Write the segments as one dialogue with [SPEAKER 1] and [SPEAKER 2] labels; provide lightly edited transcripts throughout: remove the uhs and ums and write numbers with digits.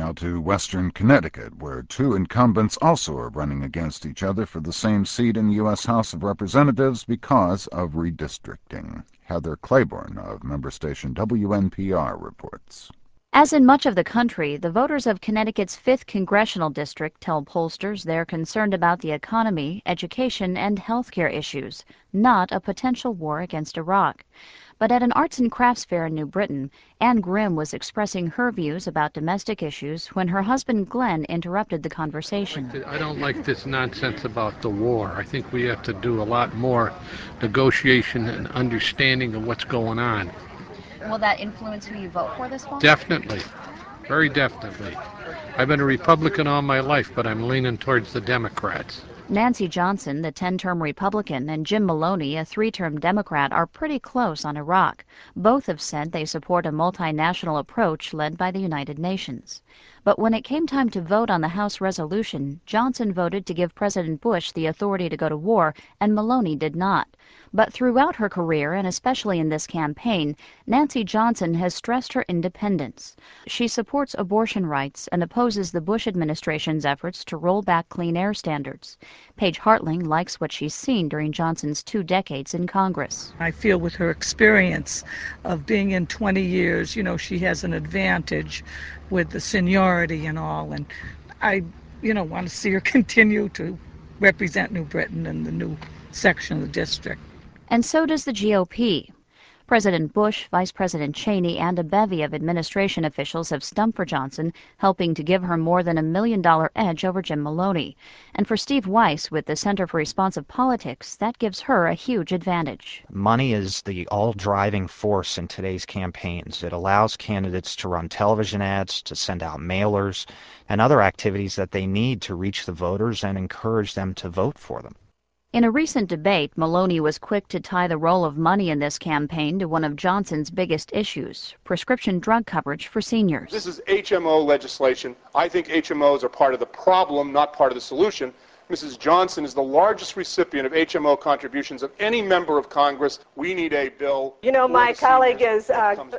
[SPEAKER 1] Now to western Connecticut, where two incumbents also are running against each other for the same seat in the U.S. House of Representatives because of redistricting. Heather Claiborne of member station WNPR reports.
[SPEAKER 2] As in much of the country, the voters of Connecticut's 5th Congressional District tell pollsters they're concerned about the economy, education, and health care issues, not a potential war against Iraq. But at an arts and crafts fair in New Britain, Anne Grimm was expressing her views about domestic issues when her husband Glenn interrupted the conversation.
[SPEAKER 3] I don't like this nonsense about the war. I think we have to do a lot more negotiation and understanding of what's going on.
[SPEAKER 2] Will that influence who you vote for this fall?
[SPEAKER 3] Definitely. Very definitely. I've been a Republican all my life, but I'm leaning towards the Democrats.
[SPEAKER 2] Nancy Johnson, the 10-term Republican, and Jim Maloney, a 3-term Democrat, are pretty close on Iraq. Both have said they support a multinational approach led by the United Nations. But when it came time to vote on the House resolution, Johnson voted to give President Bush the authority to go to war, and Maloney did not. But throughout her career, and especially in this campaign, Nancy Johnson has stressed her independence. She supports abortion rights and opposes the Bush administration's efforts to roll back clean air standards. Paige Hartling likes what she's seen during Johnson's 2 decades in Congress.
[SPEAKER 4] I feel with her experience of being in 20 years, she has an advantage with the seniority and all. And I, want to see her continue to represent New Britain in the new section of the district.
[SPEAKER 2] And so does the GOP. President Bush, Vice President Cheney, and a bevy of administration officials have stumped for Johnson, helping to give her more than $1 million edge over Jim Maloney. And for Steve Weiss with the Center for Responsive Politics, that gives her a huge advantage.
[SPEAKER 5] Money is the all-driving force in today's campaigns. It allows candidates to run television ads, to send out mailers, and other activities that they need to reach the voters and encourage them to vote for them.
[SPEAKER 2] In a recent debate, Maloney was quick to tie the role of money in this campaign to one of Johnson's biggest issues, prescription drug coverage for seniors.
[SPEAKER 6] This is HMO legislation. I think HMOs are part of the problem, not part of the solution. Mrs. Johnson is the largest recipient of HMO contributions of any member of Congress. We need a bill.
[SPEAKER 7] My colleague uses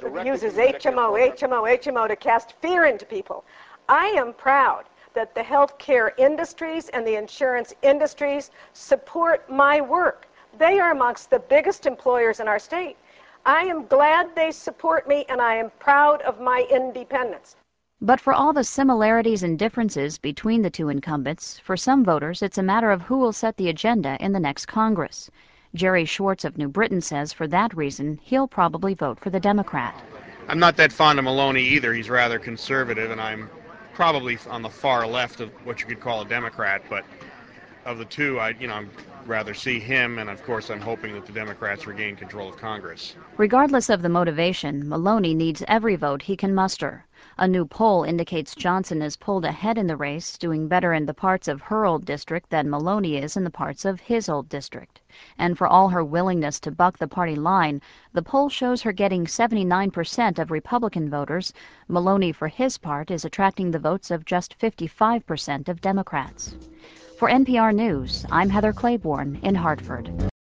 [SPEAKER 7] HMO to cast fear into people. I am proud that the healthcare industries and the insurance industries support my work. They are amongst the biggest employers in our state. I am glad they support me, and I am proud of my independence.
[SPEAKER 2] But for all the similarities and differences between the two incumbents, for some voters it's a matter of who will set the agenda in the next Congress. Jerry Schwartz of New Britain says for that reason he'll probably vote for the Democrat.
[SPEAKER 8] I'm not that fond of Maloney either. He's rather conservative, and I'm probably on the far left of what you could call a Democrat, but of the two, I'd rather see him, and of course I'm hoping that the Democrats regain control of Congress.
[SPEAKER 2] Regardless of the motivation, Maloney needs every vote he can muster. A new poll indicates Johnson is pulled ahead in the race, doing better in the parts of her old district than Maloney is in the parts of his old district. And for all her willingness to buck the party line, the poll shows her getting 79% of Republican voters. Maloney, for his part, is attracting the votes of just 55% of Democrats. For NPR News, I'm Heather Claiborne in Hartford.